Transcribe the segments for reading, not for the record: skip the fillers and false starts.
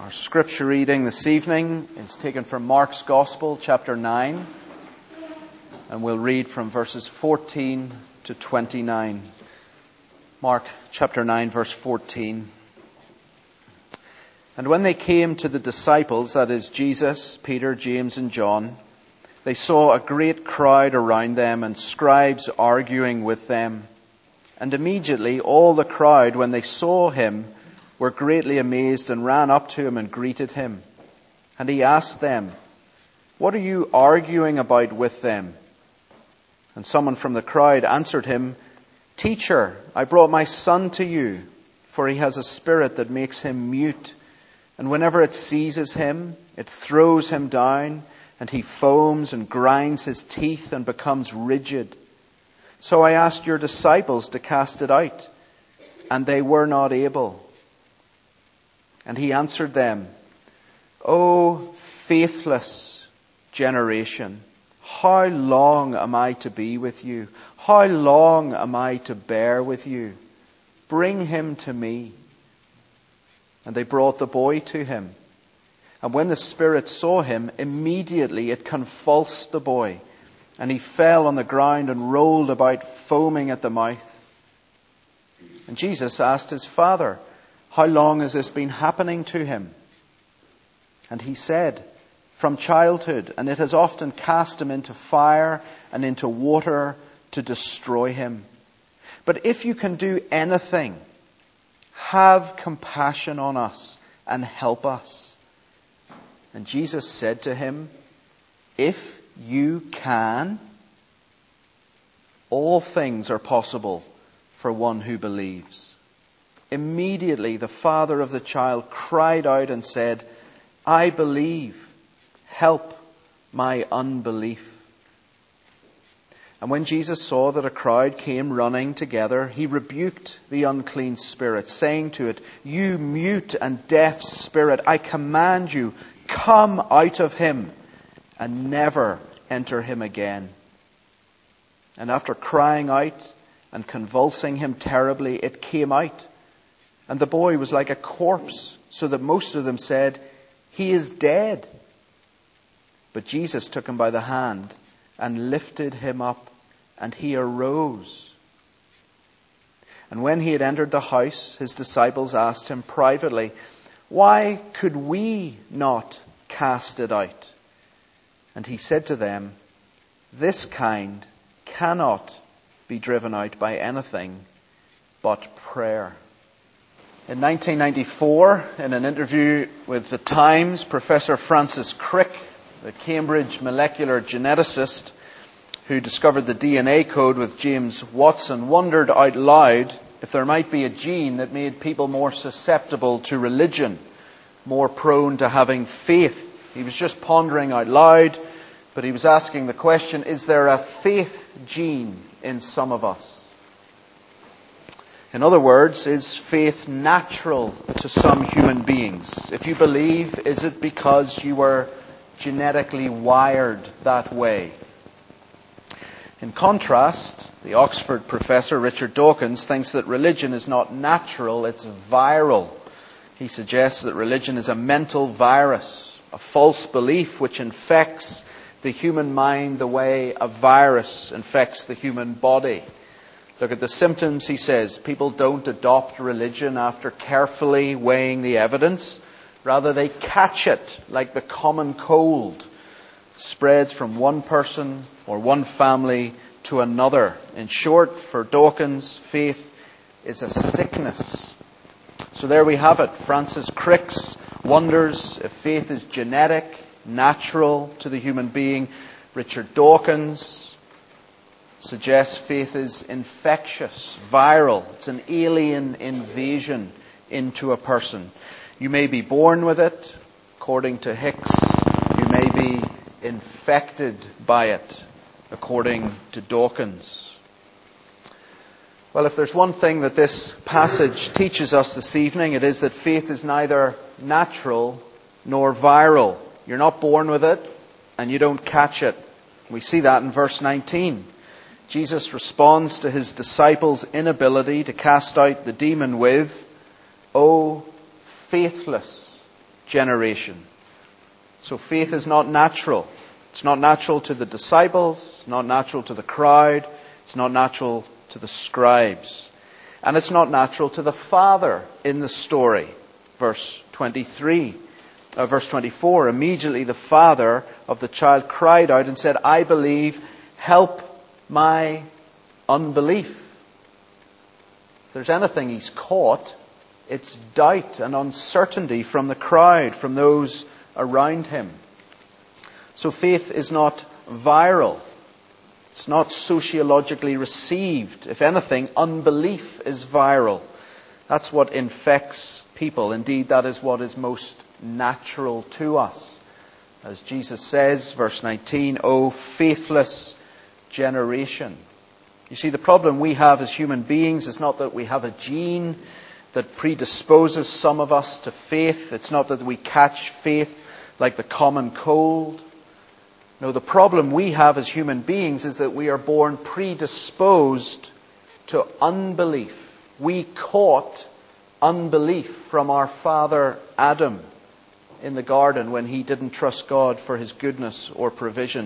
Our scripture reading this evening is taken from Mark's Gospel, chapter 9, and we'll read from verses 14 to 29. Mark chapter 9, verse 14. And when they came to the disciples, that is Jesus, Peter, James, and John, they saw a great crowd around them and scribes arguing with them. And immediately all the crowd, when they saw him, were greatly amazed and ran up to him and greeted him. And he asked them, "What are you arguing about with them?" And someone from the crowd answered him, "Teacher, I brought my son to you, for he has a spirit that makes him mute. And whenever it seizes him, it throws him down, and he foams and grinds his teeth and becomes rigid. So I asked your disciples to cast it out, and they were not able." And he answered them, "O faithless generation, how long am I to be with you? How long am I to bear with you? Bring him to me." And they brought the boy to him. And when the spirit saw him, immediately it convulsed the boy, and he fell on the ground and rolled about, foaming at the mouth. And Jesus asked his father, "How long has this been happening to him?" And he said, "From childhood, and it has often cast him into fire and into water to destroy him. But if you can do anything, have compassion on us and help us." And Jesus said to him, "If you can, all things are possible for one who believes." Immediately the father of the child cried out and said, "I believe. Help my unbelief." And when Jesus saw that a crowd came running together, he rebuked the unclean spirit, saying to it, "You mute and deaf spirit, I command you, come out of him and never enter him again." And after crying out and convulsing him terribly, it came out. And the boy was like a corpse, so that most of them said, "He is dead." But Jesus took him by the hand and lifted him up, and he arose. And when he had entered the house, his disciples asked him privately, "Why could we not cast it out?" And he said to them, "This kind cannot be driven out by anything but prayer." In 1994, in an interview with The Times, Professor Francis Crick, the Cambridge molecular geneticist who discovered the DNA code with James Watson, wondered out loud if there might be a gene that made people more susceptible to religion, more prone to having faith. He was just pondering out loud, but he was asking the question, is there a faith gene in some of us? In other words, is faith natural to some human beings? If you believe, is it because you were genetically wired that way? In contrast, the Oxford professor Richard Dawkins thinks that religion is not natural, it's viral. He suggests that religion is a mental virus, a false belief which infects the human mind the way a virus infects the human body. Look at the symptoms, he says. People don't adopt religion after carefully weighing the evidence. Rather, they catch it like the common cold. It spreads from one person or one family to another. In short, for Dawkins, faith is a sickness. So there we have it. Francis Crick wonders if faith is genetic, natural to the human being. Richard Dawkins suggests faith is infectious, viral. It's an alien invasion into a person. You may be born with it, according to Hicks. You may be infected by it, according to Dawkins. Well, if there's one thing that this passage teaches us this evening, it is that faith is neither natural nor viral. You're not born with it, and you don't catch it. We see that in verse 19. Jesus responds to his disciples' inability to cast out the demon with, "O faithless generation. So faith is not natural. It's not natural to the disciples. It's not natural to the crowd. It's not natural to the scribes. And it's not natural to the father in the story. Verse 24. Immediately the father of the child cried out and said, I believe, help my unbelief. If there's anything he's caught, it's doubt and uncertainty from the crowd, from those around him. So faith is not viral. It's not sociologically received. If anything, unbelief is viral. That's what infects people. Indeed, that is what is most natural to us. As Jesus says, verse 19, O faithless generation. You see, the problem we have as human beings is not that we have a gene that predisposes some of us to faith. It's not that we catch faith like the common cold. No, the problem we have as human beings is that we are born predisposed to unbelief. We caught unbelief from our father Adam in the garden when he didn't trust God for his goodness or provision.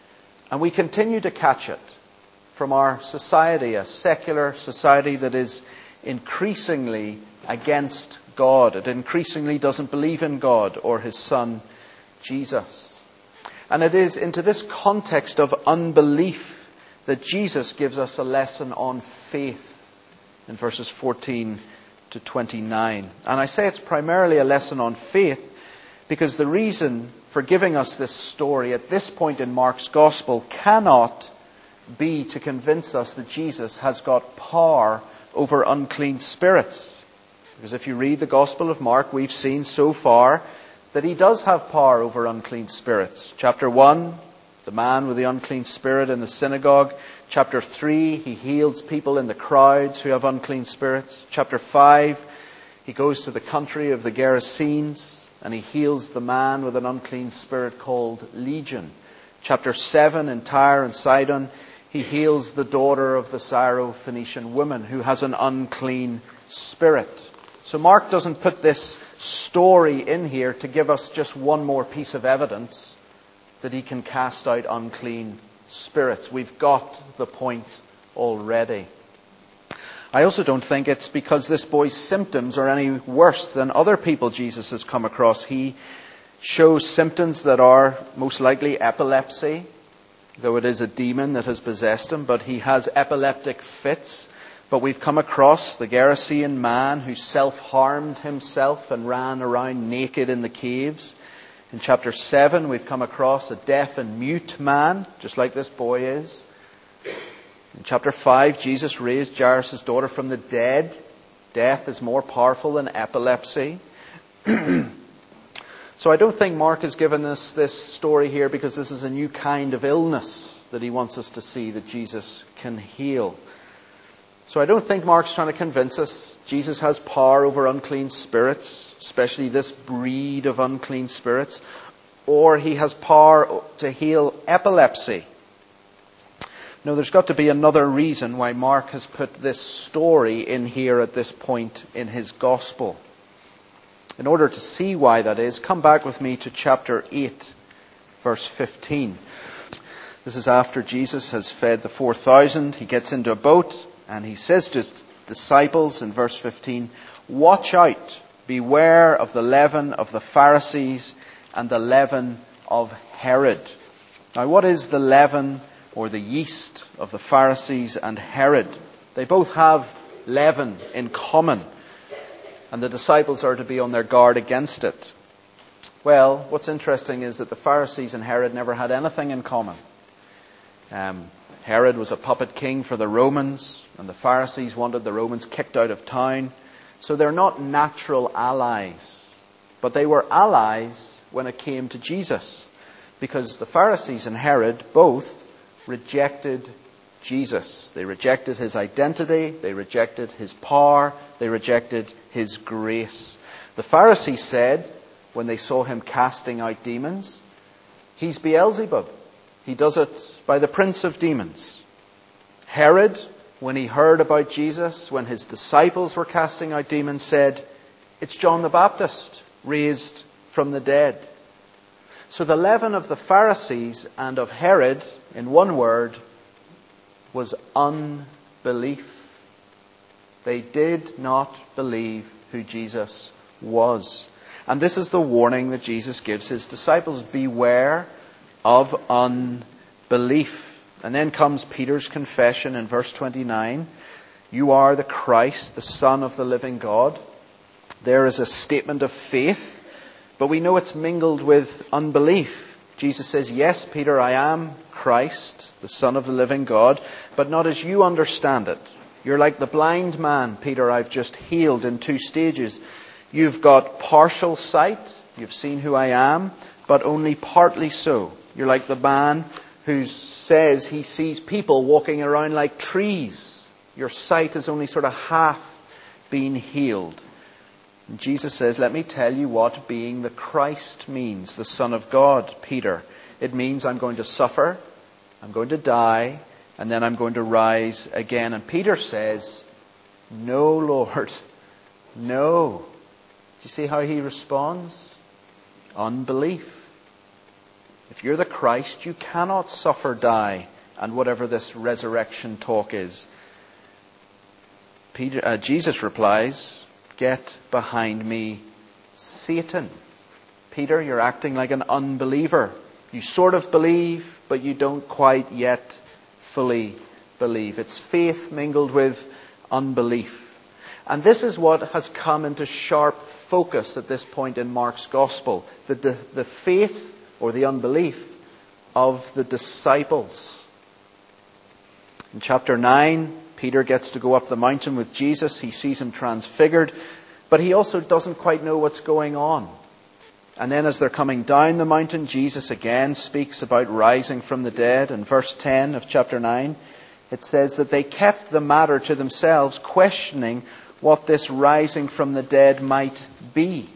And we continue to catch it from our society, a secular society that is increasingly against God. It increasingly doesn't believe in God or his Son, Jesus. And it is into this context of unbelief that Jesus gives us a lesson on faith in verses 14 to 29. And I say it's primarily a lesson on faith because the reason for giving us this story at this point in Mark's Gospel cannot be to convince us that Jesus has got power over unclean spirits. Because if you read the Gospel of Mark, we've seen so far that he does have power over unclean spirits. Chapter 1, the man with the unclean spirit in the synagogue. Chapter 3, he heals people in the crowds who have unclean spirits. Chapter 5, he goes to the country of the Gerasenes and he heals the man with an unclean spirit called Legion. Chapter 7, in Tyre and Sidon, he heals the daughter of the Syro-Phoenician woman who has an unclean spirit. So Mark doesn't put this story in here to give us just one more piece of evidence that he can cast out unclean spirits. We've got the point already. I also don't think it's because this boy's symptoms are any worse than other people Jesus has come across. He shows symptoms that are most likely epilepsy, though it is a demon that has possessed him, but he has epileptic fits. But we've come across the Gerasene man who self-harmed himself and ran around naked in the caves. In chapter 7, we've come across a deaf and mute man, just like this boy is. In chapter 5, Jesus raised Jairus' daughter from the dead. Death is more powerful than epilepsy. So I don't think Mark has given us this story here because this is a new kind of illness that he wants us to see that Jesus can heal. So I don't think Mark's trying to convince us Jesus has power over unclean spirits, especially this breed of unclean spirits, or he has power to heal epilepsy. No, there's got to be another reason why Mark has put this story in here at this point in his gospel. In order to see why that is, come back with me to chapter 8, verse 15. This is after Jesus has fed the 4,000. He gets into a boat and he says to his disciples in verse 15, "Watch out, beware of the leaven of the Pharisees and the leaven of Herod." Now, what is the leaven or the yeast of the Pharisees and Herod? They both have leaven in common, and the disciples are to be on their guard against it. Well, what's interesting is that the Pharisees and Herod never had anything in common. Herod was a puppet king for the Romans, and the Pharisees wanted the Romans kicked out of town. So they're not natural allies, but they were allies when it came to Jesus, because the Pharisees and Herod both rejected Jesus. They rejected his identity, they rejected his power, they rejected his grace. The Pharisees said, when they saw him casting out demons, "He's Beelzebub. He does it by the prince of demons." Herod, when he heard about Jesus, when his disciples were casting out demons, said, "It's John the Baptist, raised from the dead. So the leaven of the Pharisees and of Herod, in one word, was unbelief. They did not believe who Jesus was. And this is the warning that Jesus gives his disciples. Beware of unbelief. And then comes Peter's confession in verse 29. You are the Christ, the Son of the living God. There is a statement of faith, but we know it's mingled with unbelief. Jesus says, yes, Peter, I am Christ, the Son of the living God, but not as you understand it. You're like the blind man, Peter, I've just healed in 2 stages. You've got partial sight. You've seen who I am, but only partly so. You're like the man who says he sees people walking around like trees. Your sight is only sort of half been healed. And Jesus says, let me tell you what being the Christ means, the Son of God, Peter. It means I'm going to suffer, I'm going to die, and then I'm going to rise again. And Peter says, no, Lord, no. Do you see how he responds? Unbelief. If you're the Christ, you cannot suffer, die, and whatever this resurrection talk is. Jesus replies, get behind me, Satan. Peter, you're acting like an unbeliever. You sort of believe, but you don't quite yet fully believe. It's faith mingled with unbelief. And this is what has come into sharp focus at this point in Mark's Gospel. The faith or the unbelief of the disciples. In chapter 9, Peter gets to go up the mountain with Jesus. He sees him transfigured, but he also doesn't quite know what's going on. And then as they're coming down the mountain, Jesus again speaks about rising from the dead. In verse 10 of chapter 9, it says that they kept the matter to themselves, questioning what this rising from the dead might be.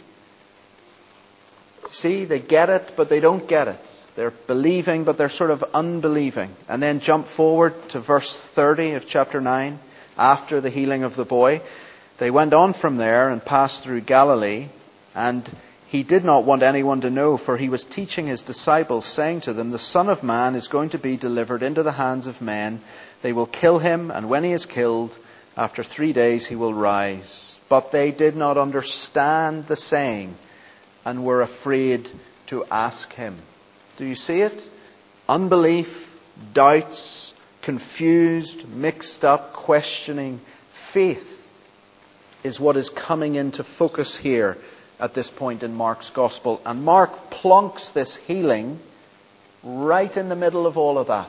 See, they get it, but they don't get it. They're believing, but they're sort of unbelieving. And then jump forward to verse 30 of chapter 9, after the healing of the boy. They went on from there and passed through Galilee, and he did not want anyone to know, for he was teaching his disciples, saying to them, the Son of Man is going to be delivered into the hands of men. They will kill him, and when he is killed, after 3 days he will rise. But they did not understand the saying, and were afraid to ask him. Do you see it? Unbelief, doubts, confused, mixed up, questioning. Faith is what is coming into focus here at this point in Mark's Gospel. And Mark plonks this healing right in the middle of all of that.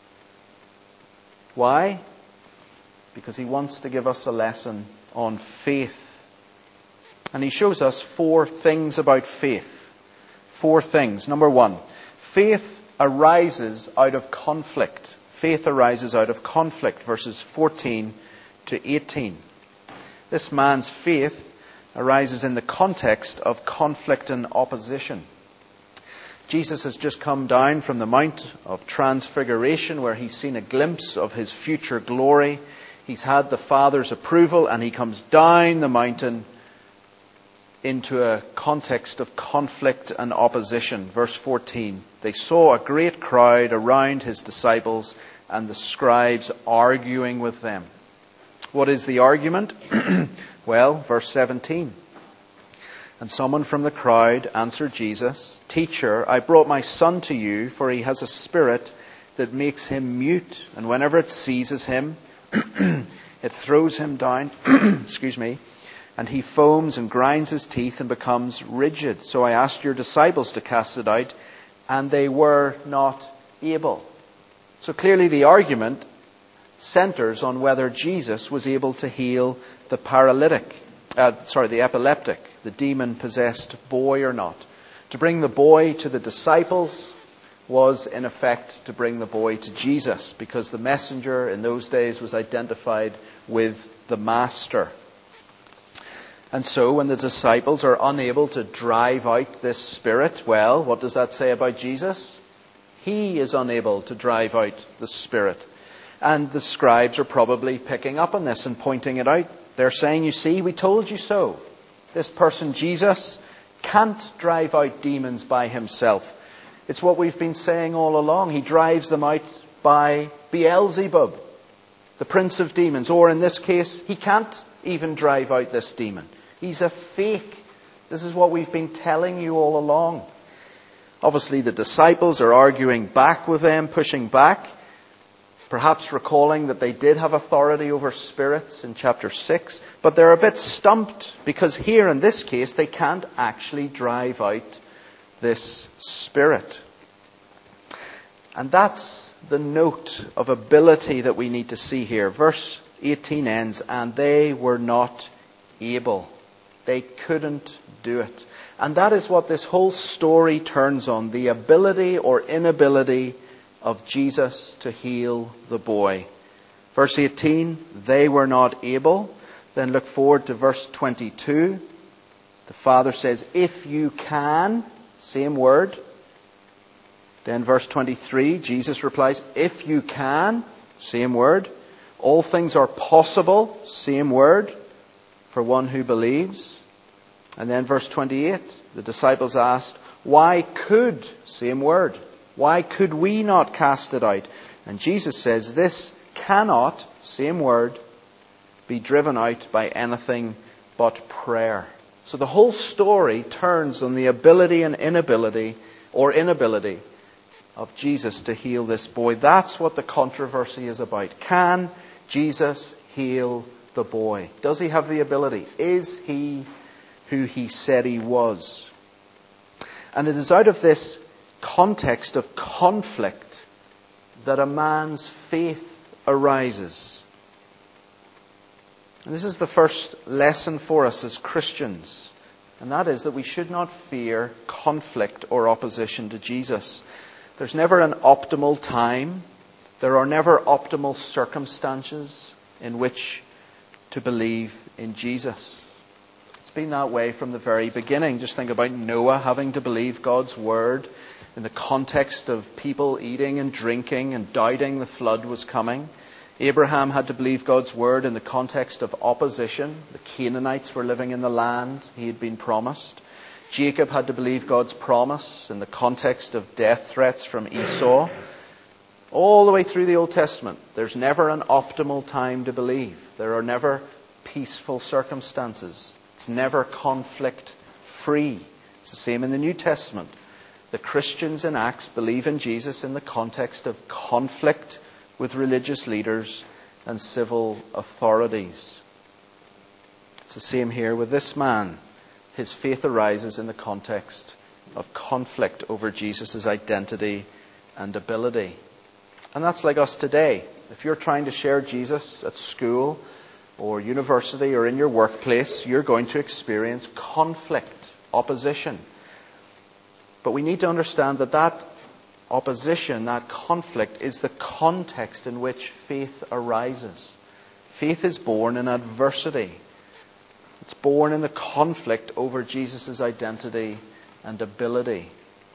Why? Because he wants to give us a lesson on faith. And he shows us 4 things about faith. 4 things. Number 1, faith arises out of conflict. Faith arises out of conflict, verses 14 to 18. This man's faith arises in the context of conflict and opposition. Jesus has just come down from the Mount of Transfiguration, where he's seen a glimpse of his future glory. He's had the Father's approval, and he comes down the mountain into a context of conflict and opposition. Verse 14, they saw a great crowd around his disciples and the scribes arguing with them. What is the argument? Well, verse 17. And someone from the crowd answered Jesus, Teacher, I brought my son to you, for he has a spirit that makes him mute, and whenever it seizes him, it throws him down, and he foams and grinds his teeth and becomes rigid. So I asked your disciples to cast it out, and they were not able. So clearly the argument centers on whether Jesus was able to heal the the epileptic, the demon-possessed boy or not. To bring the boy to the disciples was in effect to bring the boy to Jesus, because the messenger in those days was identified with the master. And so when the disciples are unable to drive out this spirit, well, what does that say about Jesus? He is unable to drive out the spirit. And the scribes are probably picking up on this and pointing it out. They're saying, you see, we told you so. This person, Jesus, can't drive out demons by himself. It's what we've been saying all along. He drives them out by Beelzebub, the prince of demons. Or in this case, he can't even drive out this demon. He's a fake. This is what we've been telling you all along. Obviously, the disciples are arguing back with them, pushing back, perhaps recalling that they did have authority over spirits in chapter 6, but they're a bit stumped because here in this case they can't actually drive out this spirit. And that's the note of ability that we need to see here. Verse 18 ends, and they were not able. They couldn't do it. And that is what this whole story turns on, the ability or inability of Jesus to heal the boy. Verse 18, they were not able. Then look forward to verse 22. The father says, if you can, same word. Then verse 23, Jesus replies, if you can, same word. All things are possible, same word, for one who believes. And then verse 28, the disciples asked, why could, same word, why could we not cast it out? And Jesus says, this cannot, same word, be driven out by anything but prayer. So the whole story turns on the ability and inability of Jesus to heal this boy. That's what the controversy is about. Can Jesus heal the boy? Does he have the ability? Is he who he said he was? And it is out of this context of conflict that a man's faith arises. And this is the first lesson for us as Christians. And that is that we should not fear conflict or opposition to Jesus. There's never an optimal time. There are never optimal circumstances in which to believe in Jesus. It's been that way from the very beginning. Just think about Noah having to believe God's word in the context of people eating and drinking and doubting the flood was coming. Abraham had to believe God's word in the context of opposition. The Canaanites were living in the land he had been promised. Jacob had to believe God's promise in the context of death threats from Esau. All the way through the Old Testament, there's never an optimal time to believe. There are never peaceful circumstances. It's never conflict-free. It's the same in the New Testament. The Christians in Acts believe in Jesus in the context of conflict with religious leaders and civil authorities. It's the same here with this man. His faith arises in the context of conflict over Jesus' identity and ability. And that's like us today. If you're trying to share Jesus at school or university or in your workplace, you're going to experience conflict, opposition. But we need to understand that opposition, that conflict, is the context in which faith arises. Faith is born in adversity. It's born in the conflict over Jesus' identity and ability.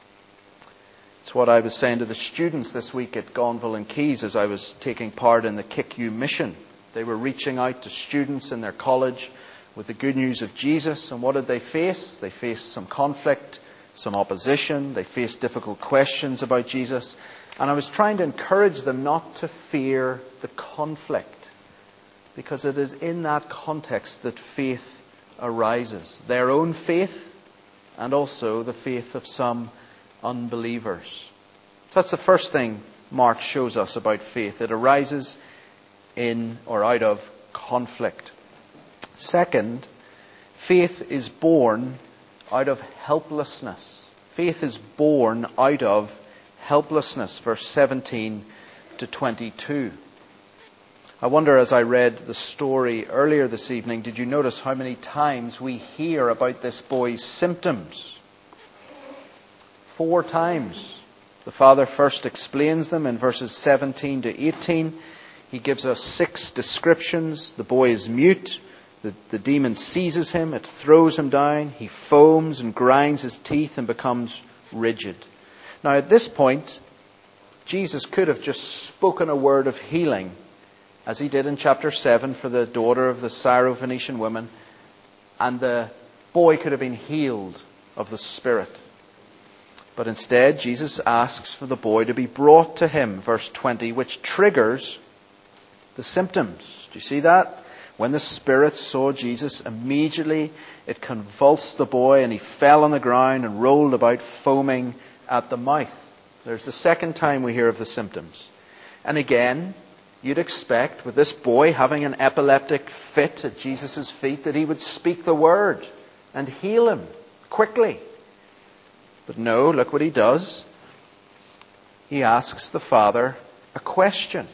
It's what I was saying to the students this week at Gonville and Keys as I was taking part in the Kick You mission. They were reaching out to students in their college with the good news of Jesus. And what did they face? They faced some conflict, some opposition. They faced difficult questions about Jesus. And I was trying to encourage them not to fear the conflict, because it is in that context that faith arises. Their own faith and also the faith of some unbelievers. So that's the first thing Mark shows us about faith. It arises in or out of conflict. Second, faith is born out of helplessness. Faith is born out of helplessness. Verse 17 to 22. I wonder, as I read the story earlier this evening, did you notice how many times we hear about this boy's symptoms? 4 times. The father first explains them in verses 17 to 18. He gives us 6 descriptions. The boy is mute. The demon seizes him. It throws him down. He foams and grinds his teeth and becomes rigid. Now at this point, Jesus could have just spoken a word of healing, as he did in chapter 7 for the daughter of the Syrophoenician woman, and the boy could have been healed of the Spirit. But instead, Jesus asks for the boy to be brought to him, verse 20, which triggers the symptoms. Do you see that? When the Spirit saw Jesus, immediately it convulsed the boy and he fell on the ground and rolled about, foaming at the mouth. There's the second time we hear of the symptoms. And again, you'd expect, with this boy having an epileptic fit at Jesus' feet, that he would speak the word and heal him quickly. But no, look what he does. He asks the Father a question.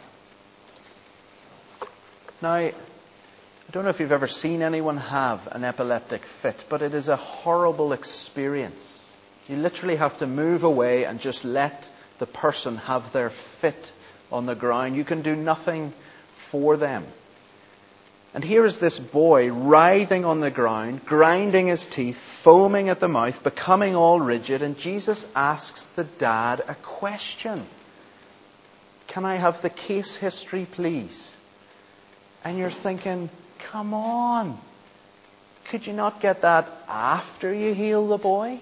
Now, I don't know if you've ever seen anyone have an epileptic fit, but it is a horrible experience. You literally have to move away and just let the person have their fit on the ground. You can do nothing for them. And here is this boy writhing on the ground, grinding his teeth, foaming at the mouth, becoming all rigid, and Jesus asks the dad a question. Can I have the case history, please? And you're thinking, come on. Could you not get that after you heal the boy?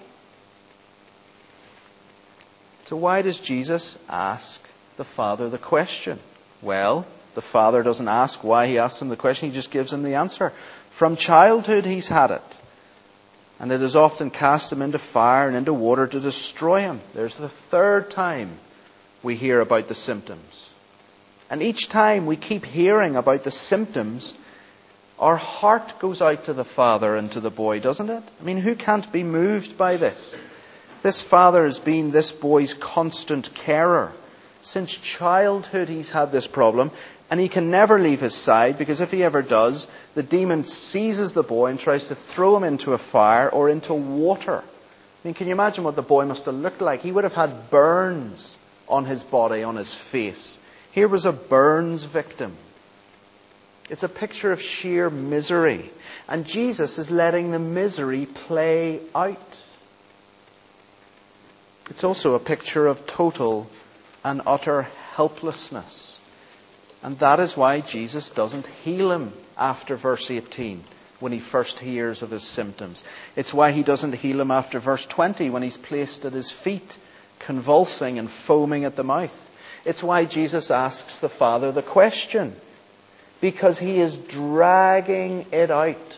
So why does Jesus ask the Father the question? Well, the Father doesn't ask why he asks him the question. He just gives him the answer. From childhood he's had it. And it has often cast him into fire and into water to destroy him. There's the third time we hear about the symptoms. And each time we keep hearing about the symptoms, our heart goes out to the Father and to the boy, doesn't it? I mean, who can't be moved by this? This father has been this boy's constant carer. Since childhood he's had this problem, and he can never leave his side, because if he ever does, the demon seizes the boy and tries to throw him into a fire or into water. I mean, can you imagine what the boy must have looked like? He would have had burns on his body, on his face. Here was a burns victim. It's a picture of sheer misery. And Jesus is letting the misery play out. It's also a picture of total and utter helplessness. And that is why Jesus doesn't heal him after verse 18, when he first hears of his symptoms. It's why he doesn't heal him after verse 20, when he's placed at his feet, convulsing and foaming at the mouth. It's why Jesus asks the Father the question, because he is dragging it out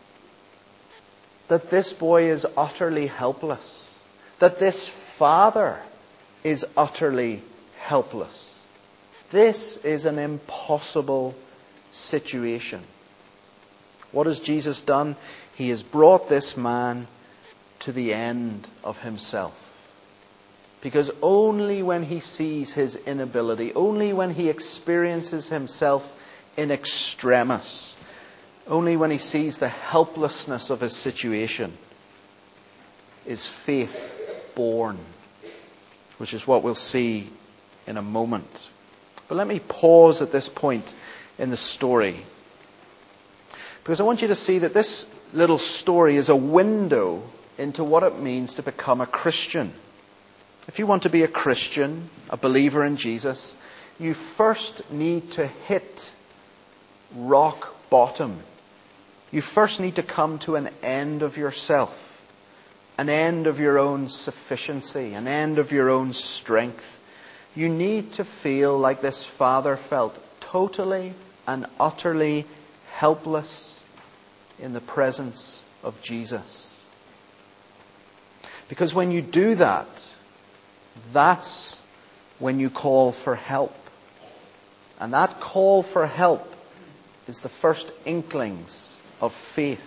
that this boy is utterly helpless, that this father is utterly helpless. This is an impossible situation. What has Jesus done? He has brought this man to the end of himself. Because only when he sees his inability, only when he experiences himself in extremis, only when he sees the helplessness of his situation, is faith born, which is what we'll see in a moment. But let me pause at this point in the story, because I want you to see that this little story is a window into what it means to become a Christian. If you want to be a Christian, a believer in Jesus, you first need to hit rock bottom. You first need to come to an end of yourself, an end of your own sufficiency, an end of your own strength. You need to feel like this father felt, totally and utterly helpless in the presence of Jesus. Because when you do that, that's when you call for help. And that call for help is the first inklings of faith.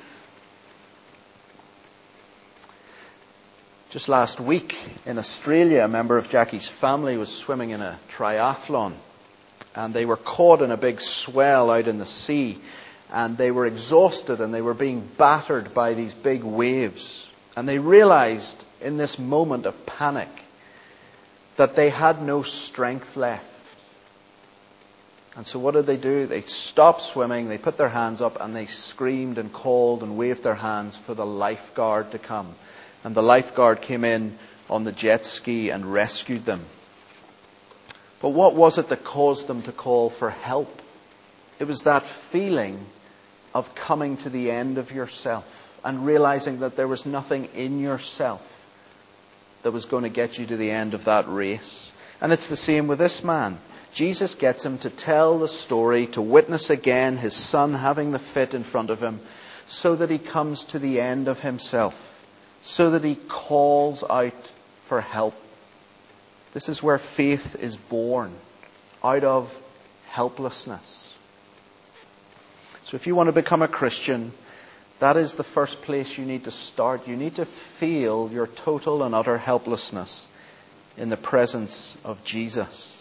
Just last week in Australia, a member of Jackie's family was swimming in a triathlon. And they were caught in a big swell out in the sea. And they were exhausted and they were being battered by these big waves. And they realized in this moment of panic that they had no strength left. And so what did they do? They stopped swimming, they put their hands up, and they screamed and called and waved their hands for the lifeguard to come. And the lifeguard came in on the jet ski and rescued them. But what was it that caused them to call for help? It was that feeling of coming to the end of yourself, and realizing that there was nothing in yourself that was going to get you to the end of that race. And it's the same with this man. Jesus gets him to tell the story, to witness again his son having the fit in front of him, so that he comes to the end of himself, so that he calls out for help. This is where faith is born, out of helplessness. So if you want to become a Christian, that is the first place you need to start. You need to feel your total and utter helplessness in the presence of Jesus.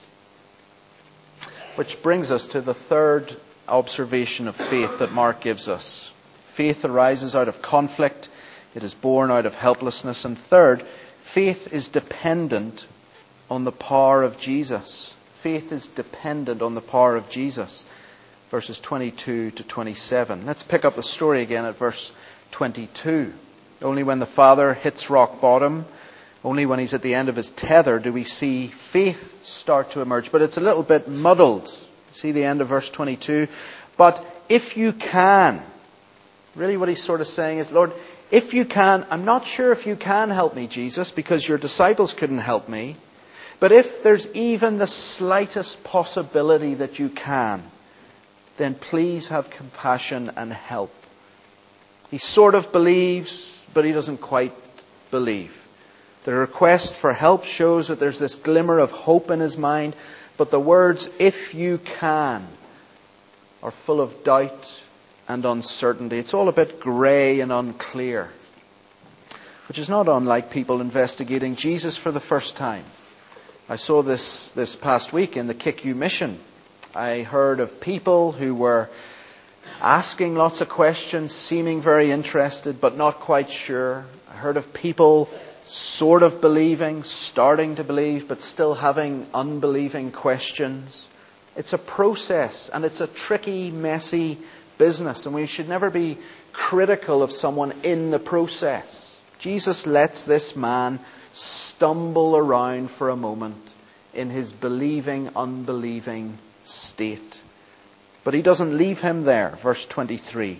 Which brings us to the third observation of faith that Mark gives us. Faith arises out of conflict. It is born out of helplessness. And third, faith is dependent on the power of Jesus. Faith is dependent on the power of Jesus. Verses 22 to 27. Let's pick up the story again at verse 22. Only when the father hits rock bottom, only when he's at the end of his tether, do we see faith start to emerge. But it's a little bit muddled. See the end of verse 22. But if you can, really what he's sort of saying is, Lord, if you can, I'm not sure if you can help me, Jesus, because your disciples couldn't help me. But if there's even the slightest possibility that you can, then please have compassion and help. He sort of believes, but he doesn't quite believe. The request for help shows that there's this glimmer of hope in his mind, but the words, if you can, are full of doubt and uncertainty. It's all a bit grey and unclear, which is not unlike people investigating Jesus for the first time. I saw this past week in the KICU mission. I heard of people who were asking lots of questions, seeming very interested, but not quite sure. I heard of people sort of believing, starting to believe, but still having unbelieving questions. It's a process, and it's a tricky, messy business, and we should never be critical of someone in the process. Jesus lets this man stumble around for a moment in his believing, unbelieving state. But he doesn't leave him there. Verse 23.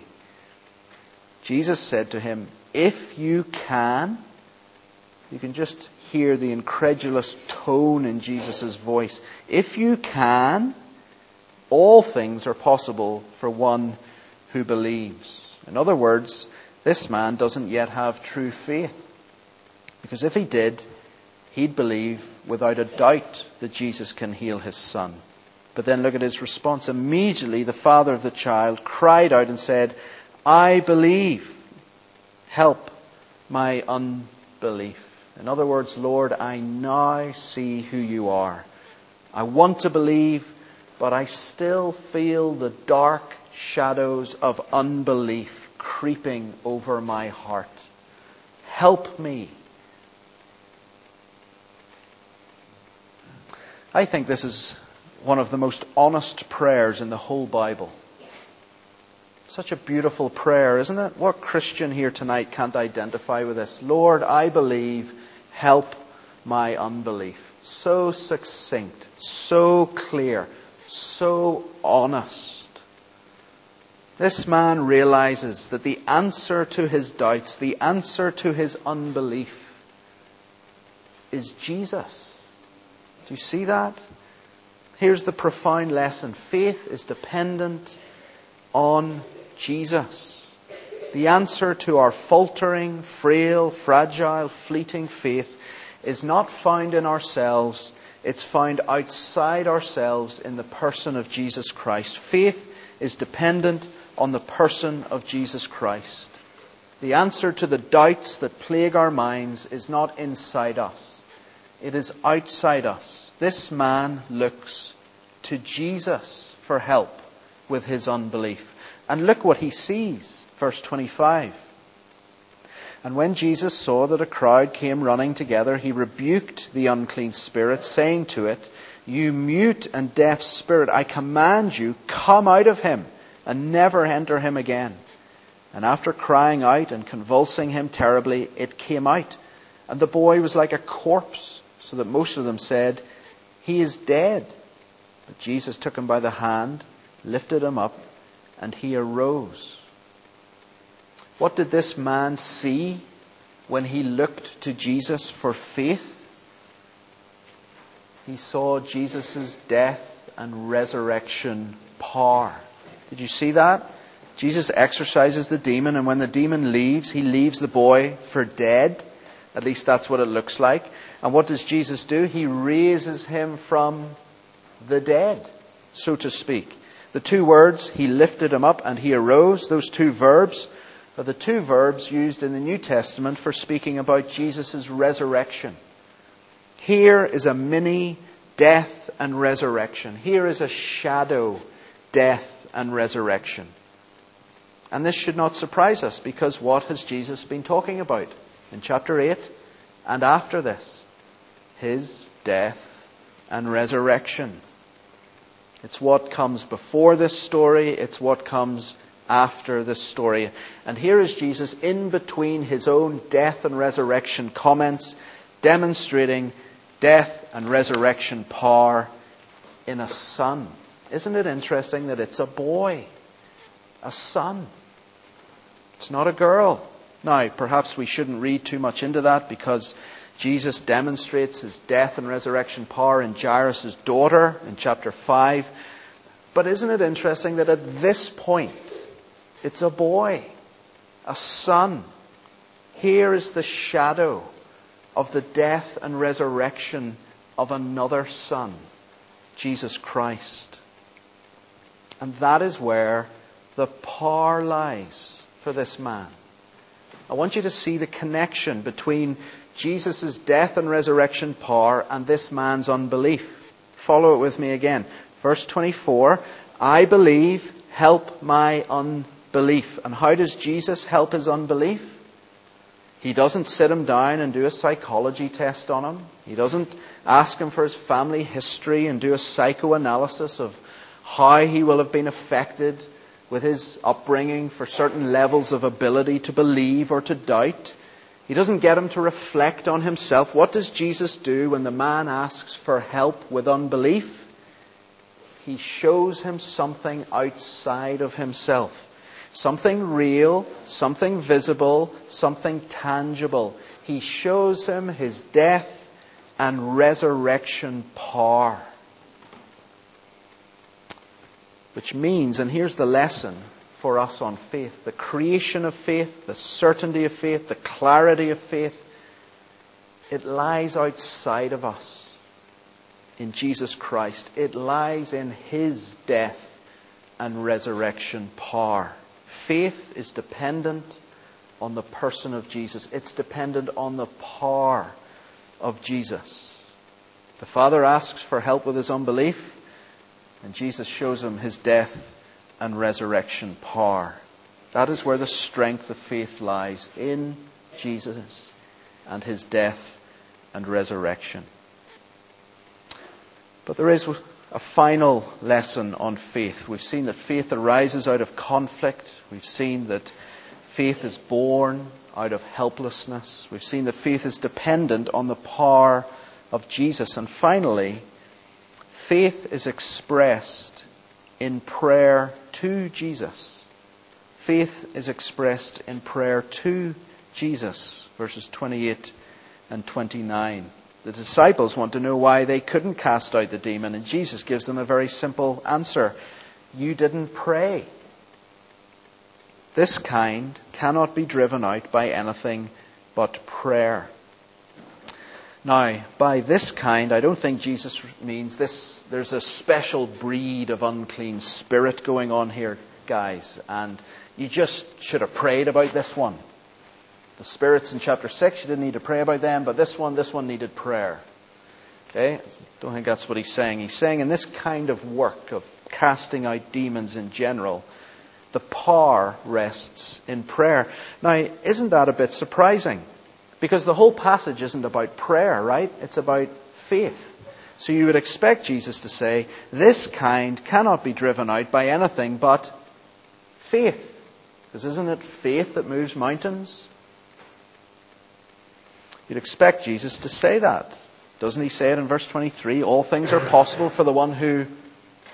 Jesus said to him, if you can, you can just hear the incredulous tone in Jesus' voice. If you can, all things are possible for one who believes. In other words, this man doesn't yet have true faith. Because if he did, he'd believe without a doubt that Jesus can heal his son. But then look at his response. Immediately the father of the child cried out and said, I believe. Help my unbelief. In other words, Lord, I now see who you are. I want to believe, but I still feel the dark shadows of unbelief creeping over my heart. Help me. I think this is one of the most honest prayers in the whole Bible. Such a beautiful prayer, isn't it? What Christian here tonight can't identify with this? Lord, I believe, help my unbelief. So succinct, so clear, so honest. This man realizes that the answer to his doubts, the answer to his unbelief is Jesus. Do you see that? Here's the profound lesson. Faith is dependent on Jesus. The answer to our faltering, frail, fragile, fleeting faith is not found in ourselves. It's found outside ourselves in the person of Jesus Christ. Faith is dependent on the person of Jesus Christ. The answer to the doubts that plague our minds is not inside us. It is outside us. This man looks to Jesus for help with his unbelief. And look what he sees. Verse 25. And when Jesus saw that a crowd came running together, he rebuked the unclean spirit, saying to it, you mute and deaf spirit, I command you, come out of him and never enter him again. And after crying out and convulsing him terribly, it came out. And the boy was like a corpse, so that most of them said, he is dead. But Jesus took him by the hand, lifted him up, and he arose. What did this man see when he looked to Jesus for faith? He saw Jesus' death and resurrection power. Did you see that? Jesus exorcises the demon, and when the demon leaves, he leaves the boy for dead. At least that's what it looks like. And what does Jesus do? He raises him from the dead, so to speak. The two words, he lifted him up and he arose, those two verbs are the two verbs used in the New Testament for speaking about Jesus' resurrection. Here is a mini death and resurrection. Here is a shadow death and resurrection. And this should not surprise us, because what has Jesus been talking about in chapter 8 and after this? His death and resurrection. It's what comes before this story. It's what comes after this story. And here is Jesus in between his own death and resurrection comments, demonstrating death and resurrection power in a son. Isn't it interesting that it's a boy, a son? It's not a girl. Now, perhaps we shouldn't read too much into that, because Jesus demonstrates his death and resurrection power in Jairus' daughter in chapter 5. But isn't it interesting that at this point, it's a boy, a son. Here is the shadow of the death and resurrection of another son, Jesus Christ. And that is where the power lies for this man. I want you to see the connection between Jesus' death and resurrection power and this man's unbelief. Follow it with me again. Verse 24, I believe, help my unbelief. And how does Jesus help his unbelief? He doesn't sit him down and do a psychology test on him. He doesn't ask him for his family history and do a psychoanalysis of how he will have been affected with his upbringing for certain levels of ability to believe or to doubt. He doesn't get him to reflect on himself. What does Jesus do when the man asks for help with unbelief? He shows him something outside of himself. Something real, something visible, something tangible. He shows him his death and resurrection power. Which means, and here's the lesson for us on faith, the creation of faith, the certainty of faith, the clarity of faith, it lies outside of us in Jesus Christ. It lies in his death and resurrection power. Faith is dependent on the person of Jesus. It's dependent on the power of Jesus. The Father asks for help with his unbelief, and Jesus shows him his death and resurrection power. That is where the strength of faith lies, in Jesus and his death and resurrection. But there is a final lesson on faith. We've seen that faith arises out of conflict. We've seen that faith is born out of helplessness. We've seen that faith is dependent on the power of Jesus. And finally, faith is expressed in prayer to Jesus. Faith is expressed in prayer to Jesus, verses 28 and 29. The disciples want to know why they couldn't cast out the demon, and Jesus gives them a very simple answer. You didn't pray. This kind cannot be driven out by anything but prayer. Now, by this kind, I don't think Jesus means this. There's a special breed of unclean spirit going on here, guys, and you just should have prayed about this one. The spirits in chapter 6, you didn't need to pray about them, but this one needed prayer. Okay? I don't think that's what he's saying. He's saying in this kind of work of casting out demons in general, the power rests in prayer. Now, isn't that a bit surprising? Because the whole passage isn't about prayer, right? It's about faith. So you would expect Jesus to say, this kind cannot be driven out by anything but faith. Because isn't it faith that moves mountains? You'd expect Jesus to say that. Doesn't he say it in verse 23? All things are possible for the one who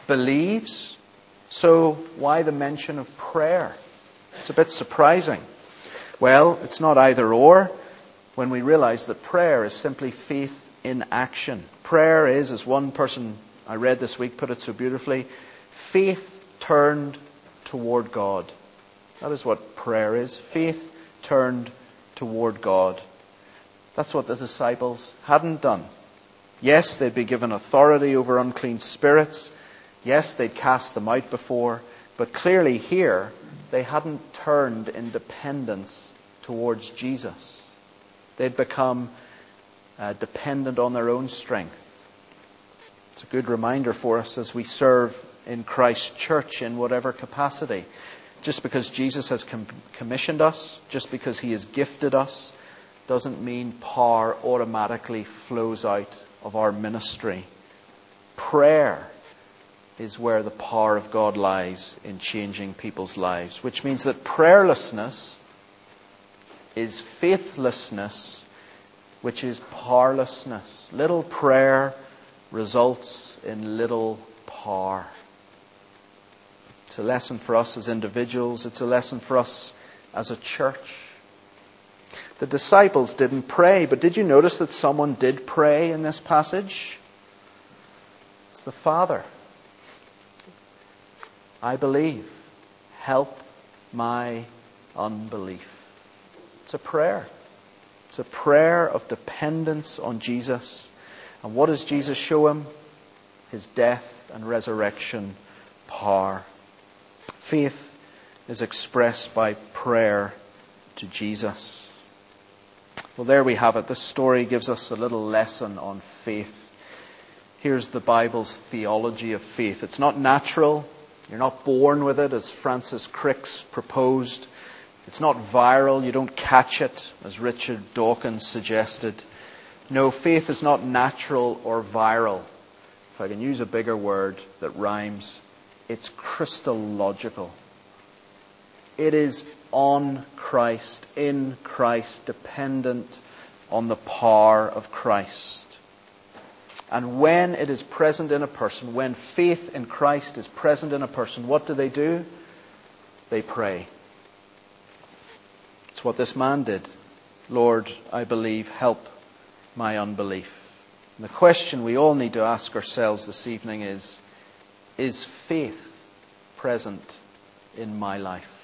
believes. So why the mention of prayer? It's a bit surprising. Well, it's not either or when we realize that prayer is simply faith in action. Prayer is, as one person I read this week put it so beautifully, faith turned toward God. That is what prayer is. Faith turned toward God. That's what the disciples hadn't done. Yes, they'd be given authority over unclean spirits. Yes, they'd cast them out before. But clearly here, they hadn't turned in dependence towards Jesus. They'd become dependent on their own strength. It's a good reminder for us as we serve in Christ's church in whatever capacity. Just because Jesus has commissioned us, just because He has gifted us, doesn't mean power automatically flows out of our ministry. Prayer is where the power of God lies in changing people's lives, which means that prayerlessness is faithlessness, which is powerlessness. Little prayer results in little power. It's a lesson for us as individuals. It's a lesson for us as a church. The disciples didn't pray, but did you notice that someone did pray in this passage? It's the Father. I believe. Help my unbelief. It's a prayer. It's a prayer of dependence on Jesus. And what does Jesus show him? His death and resurrection power. Faith is expressed by prayer to Jesus. Well, there we have it. This story gives us a little lesson on faith. Here's the Bible's theology of faith. It's not natural. You're not born with it, as Francis Crick's proposed. It's not viral. You don't catch it, as Richard Dawkins suggested. No, faith is not natural or viral. If I can use a bigger word that rhymes, it's Christological. It is on Christ, in Christ, dependent on the power of Christ. And when it is present in a person, when faith in Christ is present in a person, what do? They pray. It's what this man did. Lord, I believe, help my unbelief. And the question we all need to ask ourselves this evening is faith present in my life?